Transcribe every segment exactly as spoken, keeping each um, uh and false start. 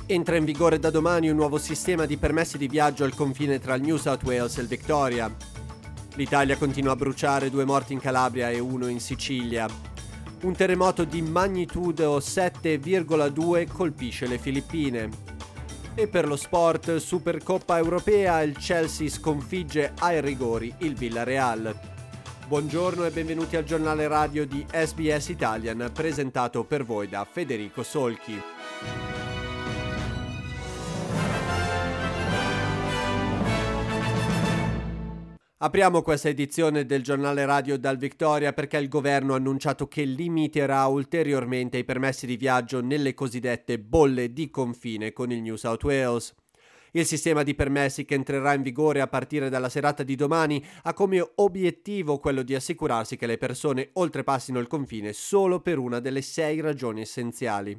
Entra in vigore da domani un nuovo sistema di permessi di viaggio al confine tra il New South Wales e il Victoria. L'Italia continua a bruciare, due morti in Calabria e uno in Sicilia. Un terremoto di magnitudo sette virgola due colpisce le Filippine. E per lo sport, Supercoppa europea, il Chelsea sconfigge ai rigori il Villarreal. Buongiorno e benvenuti al giornale radio di S B S Italian, presentato per voi da Federico Solchi. Apriamo questa edizione del giornale radio dal Victoria perché il governo ha annunciato che limiterà ulteriormente i permessi di viaggio nelle cosiddette bolle di confine con il New South Wales. Il sistema di permessi, che entrerà in vigore a partire dalla serata di domani, ha come obiettivo quello di assicurarsi che le persone oltrepassino il confine solo per una delle sei ragioni essenziali.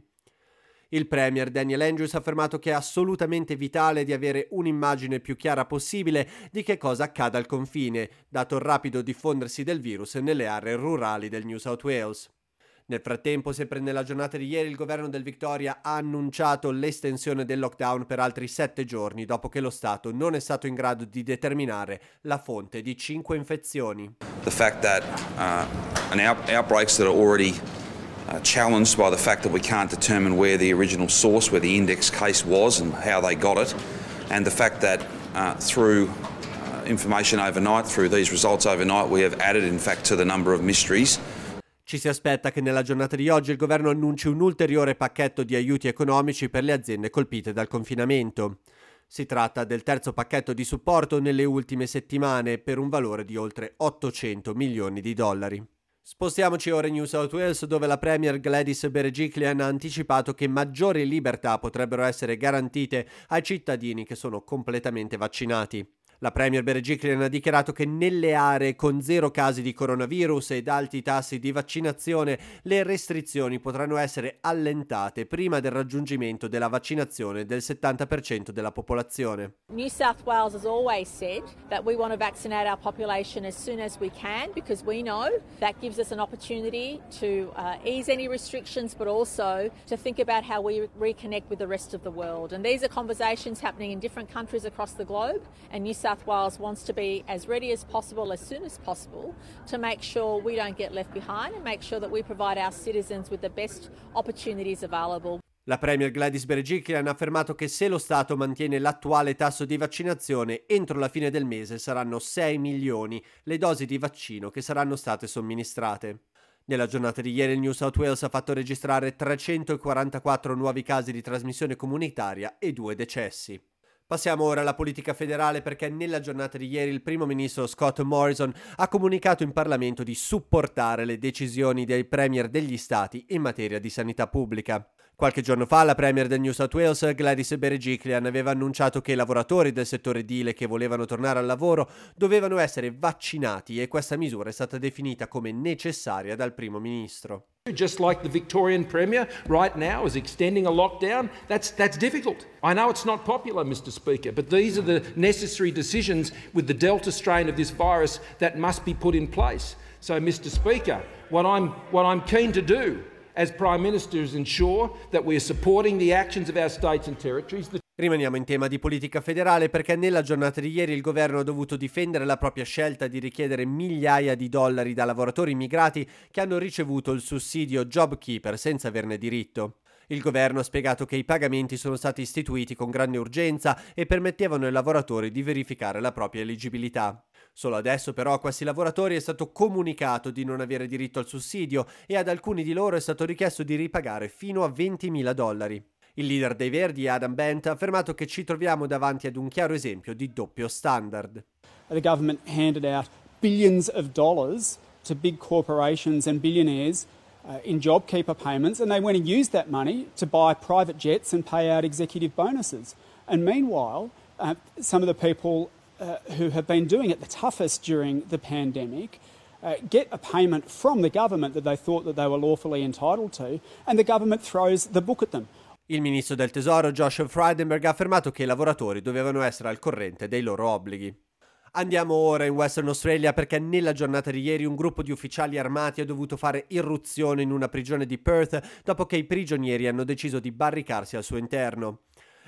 Il premier Daniel Andrews ha affermato che è assolutamente vitale di avere un'immagine più chiara possibile di che cosa accada al confine, dato il rapido diffondersi del virus nelle aree rurali del New South Wales. Nel frattempo, sempre nella giornata di ieri, il governo del Victoria ha annunciato l'estensione del lockdown per altri sette giorni, dopo che lo Stato non è stato in grado di determinare la fonte di cinque infezioni. The fact that uh, an out- outbreaks that are already Uh, challenged by the fact that we can't determine where the original source, where the index case was and how they got it, and the fact that uh, through uh, information overnight, through these results overnight, we have added in fact to the number of mysteries. Ci si aspetta che nella giornata di oggi il governo annunci un ulteriore pacchetto di aiuti economici per le aziende colpite dal confinamento. Si tratta del terzo pacchetto di supporto nelle ultime settimane per un valore di oltre ottocento milioni di dollari. Spostiamoci ora in New South Wales, dove la premier Gladys Berejiklian ha anticipato che maggiori libertà potrebbero essere garantite ai cittadini che sono completamente vaccinati. La premier Berejiklian ha dichiarato che nelle aree con zero casi di coronavirus ed alti tassi di vaccinazione le restrizioni potranno essere allentate prima del raggiungimento della vaccinazione del settanta per cento della popolazione. New South Wales has always said that we want to vaccinate our population as soon as we can because we know that gives us an opportunity to uh, ease any restrictions but also to think about how we re- reconnect with the rest of the world. And these are conversations happening in different countries across the globe, and New South South Wales wants to be as ready as possible, as soon as possible, to make sure we don't get left behind and make sure that we provide our citizens with the best opportunities available. La premier Gladys Berejiklian ha affermato che se lo Stato mantiene l'attuale tasso di vaccinazione, entro la fine del mese saranno sei milioni le dosi di vaccino che saranno state somministrate. Nella giornata di ieri il New South Wales ha fatto registrare trecentoquarantaquattro nuovi casi di trasmissione comunitaria e due decessi. Passiamo ora alla politica federale perché nella giornata di ieri il primo ministro Scott Morrison ha comunicato in Parlamento di supportare le decisioni dei premier degli stati in materia di sanità pubblica. Qualche giorno fa la premier del New South Wales, Gladys Berejiklian, aveva annunciato che i lavoratori del settore edile che volevano tornare al lavoro dovevano essere vaccinati e questa misura è stata definita come necessaria dal primo ministro. Just like the Victorian Premier right now is extending a lockdown, that's that's difficult. I know it's not popular, Mister Speaker, but these are the necessary decisions with the Delta strain of this virus that must be put in place. So, Mister Speaker, what I'm what I'm keen to do as Prime Minister is ensure that we are supporting the actions of our states and territories. Rimaniamo in tema di politica federale perché nella giornata di ieri il governo ha dovuto difendere la propria scelta di richiedere migliaia di dollari da lavoratori immigrati che hanno ricevuto il sussidio JobKeeper senza averne diritto. Il governo ha spiegato che i pagamenti sono stati istituiti con grande urgenza e permettevano ai lavoratori di verificare la propria eliggibilità. Solo adesso però a questi lavoratori è stato comunicato di non avere diritto al sussidio e ad alcuni di loro è stato richiesto di ripagare fino a ventimila dollari. Il leader dei Verdi, Adam Bent, ha affermato che ci troviamo davanti ad un chiaro esempio di doppio standard. The government handed out billions of dollars to big corporations and billionaires uh, in JobKeeper payments, and they went and used that money to buy private jets and pay out executive bonuses. And meanwhile, uh, some of the people uh, who have been doing it the toughest during the pandemic Uh, get a payment from the government that they thought that they were lawfully entitled to, and the government throws the book at them. Il ministro del Tesoro, Josh Frydenberg, ha affermato che i lavoratori dovevano essere al corrente dei loro obblighi. Andiamo ora in Western Australia perché nella giornata di ieri un gruppo di ufficiali armati ha dovuto fare irruzione in una prigione di Perth dopo che i prigionieri hanno deciso di barricarsi al suo interno.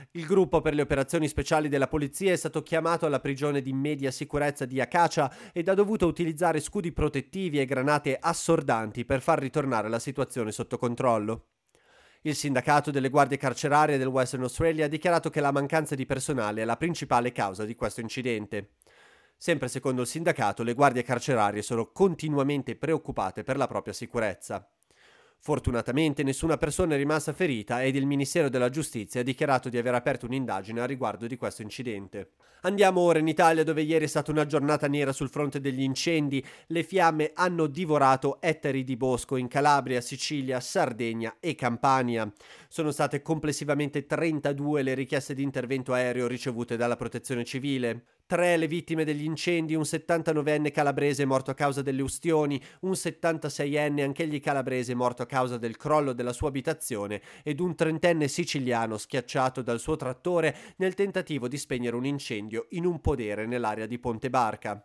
Il gruppo per le operazioni speciali della polizia è stato chiamato alla prigione di media sicurezza di Acacia ed ha dovuto utilizzare scudi protettivi e granate assordanti per far ritornare la situazione sotto controllo. Il sindacato delle guardie carcerarie del Western Australia ha dichiarato che la mancanza di personale è la principale causa di questo incidente. Sempre secondo il sindacato, le guardie carcerarie sono continuamente preoccupate per la propria sicurezza. Fortunatamente nessuna persona è rimasta ferita ed il Ministero della Giustizia ha dichiarato di aver aperto un'indagine a riguardo di questo incidente. Andiamo ora in Italia, dove ieri è stata una giornata nera sul fronte degli incendi. Le fiamme hanno divorato ettari di bosco in Calabria, Sicilia, Sardegna e Campania. Sono state complessivamente trentadue le richieste di intervento aereo ricevute dalla Protezione Civile. Tre le vittime degli incendi: un settantanovenne calabrese morto a causa delle ustioni, un settantaseienne anch'egli calabrese morto a causa del crollo della sua abitazione ed un trentenne siciliano schiacciato dal suo trattore nel tentativo di spegnere un incendio in un podere nell'area di Ponte Barca.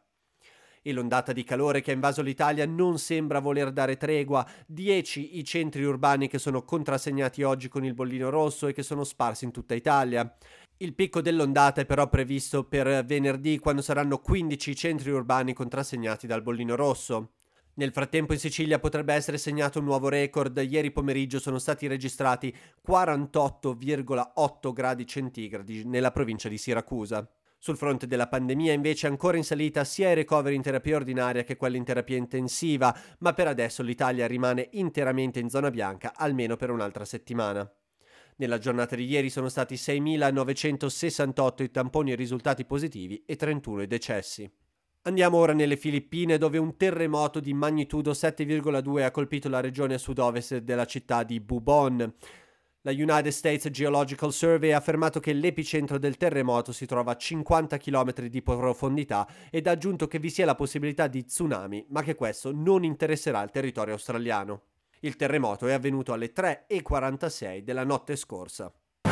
E l'ondata di calore che ha invaso l'Italia non sembra voler dare tregua. Dieci i centri urbani che sono contrassegnati oggi con il bollino rosso e che sono sparsi in tutta Italia. Il picco dell'ondata è però previsto per venerdì, quando saranno quindici i centri urbani contrassegnati dal bollino rosso. Nel frattempo in Sicilia potrebbe essere segnato un nuovo record. Ieri pomeriggio sono stati registrati quarantotto virgola otto gradi centigradi nella provincia di Siracusa. Sul fronte della pandemia invece è ancora in salita sia i ricoveri in terapia ordinaria che quelli in terapia intensiva, ma per adesso l'Italia rimane interamente in zona bianca almeno per un'altra settimana. Nella giornata di ieri sono stati seimilanovecentosessantotto i tamponi risultati positivi e trentuno i decessi. Andiamo ora nelle Filippine, dove un terremoto di magnitudo sette virgola due ha colpito la regione a sud-ovest della città di Bubon. La United States Geological Survey ha affermato che l'epicentro del terremoto si trova a cinquanta chilometri di profondità ed ha aggiunto che vi sia la possibilità di tsunami, ma che questo non interesserà il territorio australiano. Il terremoto è avvenuto alle tre e quarantasei della notte scorsa.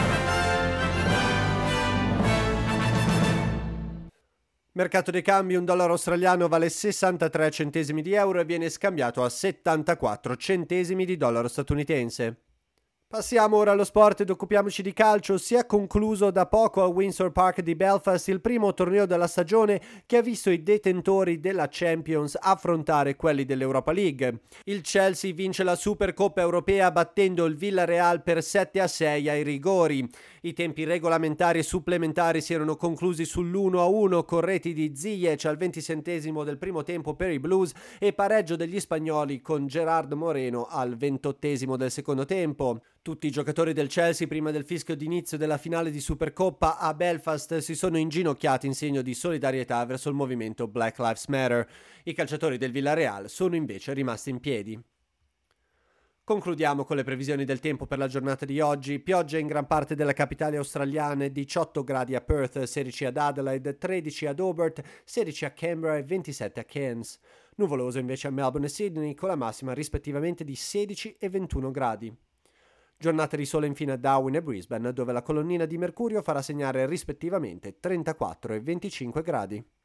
Mercato dei cambi: un dollaro australiano vale sessantatré centesimi di euro e viene scambiato a settantaquattro centesimi di dollaro statunitense. Passiamo ora allo sport ed occupiamoci di calcio. Si è concluso da poco a Windsor Park di Belfast il primo torneo della stagione, che ha visto i detentori della Champions affrontare quelli dell'Europa League. Il Chelsea vince la Supercoppa europea battendo il Villarreal per sette a sei ai rigori. I tempi regolamentari e supplementari si erano conclusi sull'uno a uno con reti di Ziyech al ventiseiesimo del primo tempo per i Blues e pareggio degli spagnoli con Gerard Moreno al ventottesimo del secondo tempo. Tutti i giocatori del Chelsea, prima del fischio d'inizio della finale di Supercoppa a Belfast, si sono inginocchiati in segno di solidarietà verso il movimento Black Lives Matter. I calciatori del Villarreal sono invece rimasti in piedi. Concludiamo con le previsioni del tempo per la giornata di oggi. Pioggia in gran parte delle capitali australiane, diciotto gradi a Perth, sedici ad Adelaide, tredici ad Hobart, sedici a Canberra e ventisette a Cairns. Nuvoloso invece a Melbourne e Sydney, con la massima rispettivamente di sedici e ventuno gradi. Giornata di sole infine a Darwin e Brisbane, dove la colonnina di mercurio farà segnare rispettivamente trentaquattro e venticinque gradi.